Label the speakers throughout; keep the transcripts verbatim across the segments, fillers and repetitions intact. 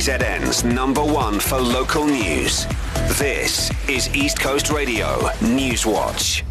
Speaker 1: Z N's number one for local news. This is East Coast Radio Newswatch.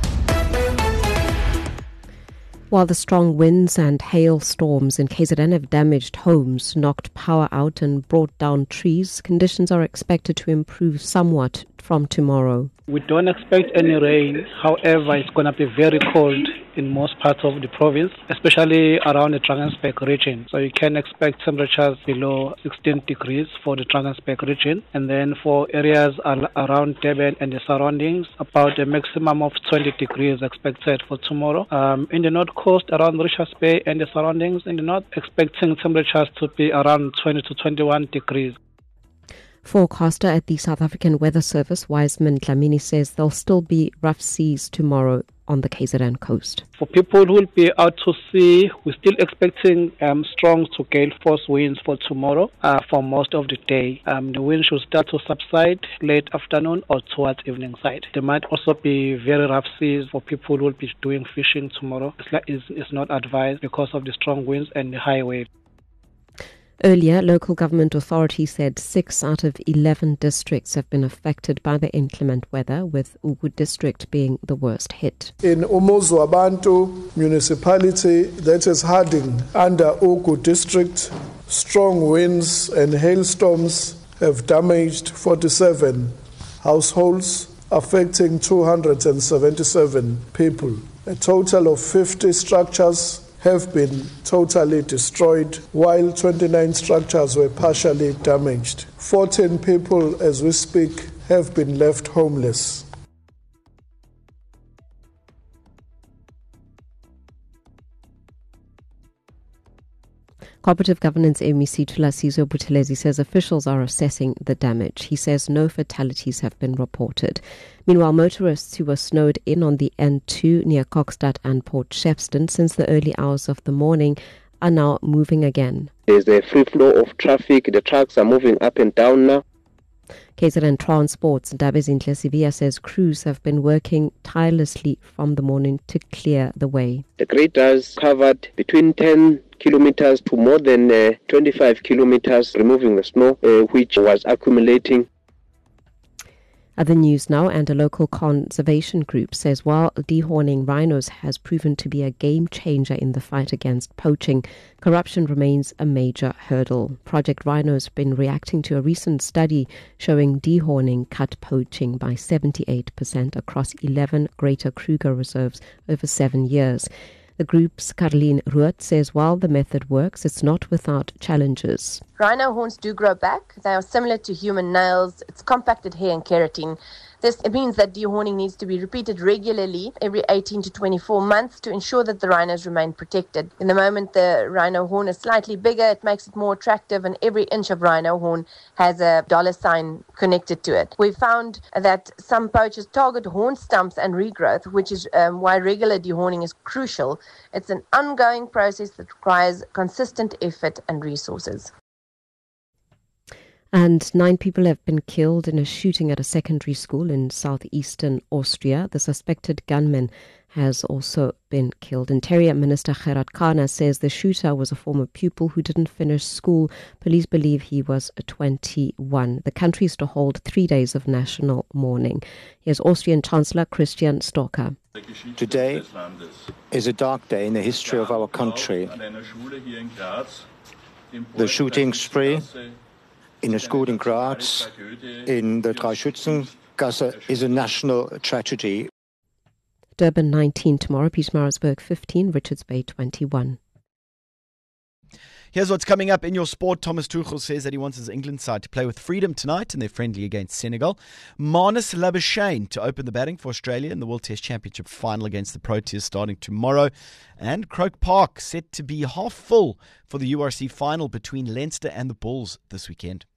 Speaker 2: While the strong winds and hailstorms in K Z N have damaged homes, knocked power out and brought down trees, conditions are expected to improve somewhat from tomorrow.
Speaker 3: We don't expect any rain. However, it's going to be very cold in most parts of the province, especially around the Drakensberg region. So you can expect temperatures below sixteen degrees for the Drakensberg region. And then for areas al- around Durban and the surroundings, about a maximum of twenty degrees expected for tomorrow. Um, in the north coast, around Richards Bay and the surroundings, in the north, expecting temperatures to be around twenty to twenty-one degrees.
Speaker 2: Forecaster at the South African Weather Service, Wiseman Dlamini, says there'll still be rough seas tomorrow on the K Z N coast.
Speaker 3: For people who will be out to sea, we're still expecting um, strong to gale force winds for tomorrow uh, for most of the day. Um, the wind should start to subside late afternoon or towards evening side. There might also be very rough seas for people who will be doing fishing tomorrow. It's, like, it's, it's not advised because of the strong winds and the high waves.
Speaker 2: Earlier, local government authorities said six out of eleven districts have been affected by the inclement weather, with Ugu district being the worst hit.
Speaker 4: In Umuzu Abantu municipality, that is Harding, under Ugu district, strong winds and hailstorms have damaged forty-seven households, affecting two hundred seventy-seven people. A total of fifty structures have been totally destroyed, while twenty-nine structures were partially damaged. fourteen people, as we speak, have been left homeless.
Speaker 2: Cooperative Governance M E C Thulasizwe Buthelezi says officials are assessing the damage. He says no fatalities have been reported. Meanwhile, motorists who were snowed in on the N two near Kokstad and Port Shepstone since the early hours of the morning are now moving again.
Speaker 5: There's a free flow of traffic. The trucks are moving up and down now.
Speaker 2: K Z N Transport's Dabezinhle Sivia says crews have been working tirelessly from the morning to clear the way.
Speaker 5: The graders covered between ten kilometers to more than uh, twenty-five kilometers, removing the snow uh, which was accumulating.
Speaker 2: Other news now, and a local conservation group says while dehorning rhinos has proven to be a game changer in the fight against poaching, corruption remains a major hurdle. Project Rhino has been reacting to a recent study showing dehorning cut poaching by seventy-eight percent across eleven Greater Kruger reserves over seven years. The group's Caroline Ruot says while the method works, it's not without challenges.
Speaker 6: Rhino horns do grow back. They are similar to human nails. It's compacted hair and keratin. This means that dehorning needs to be repeated regularly every eighteen to twenty-four months to ensure that the rhinos remain protected. In the moment the rhino horn is slightly bigger, it makes it more attractive, and every inch of rhino horn has a dollar sign connected to it. We found that some poachers target horn stumps and regrowth, which is um, why regular dehorning is crucial. It's an ongoing process that requires consistent effort and resources.
Speaker 2: And nine people have been killed in a shooting at a secondary school in southeastern Austria. The suspected gunman has also been killed. Interior Minister Gerard Kana says the shooter was a former pupil who didn't finish school. Police believe he was twenty-one. The country is to hold three days of national mourning. Here's Austrian Chancellor Christian Stocker.
Speaker 7: Today is a dark day in the history of our country. The shooting spree in a school in Graz, in the Dreischützengasse, is a national tragedy.
Speaker 2: Durban nineteen tomorrow, Pietermaritzburg fifteen, Richards Bay twenty-one.
Speaker 8: Here's what's coming up in your sport. Thomas Tuchel says that he wants his England side to play with freedom tonight in their friendly against Senegal. Marnus Labuschagne to open the batting for Australia in the World Test Championship final against the Proteas starting tomorrow. And Croke Park set to be half full for the U R C final between Leinster and the Bulls this weekend.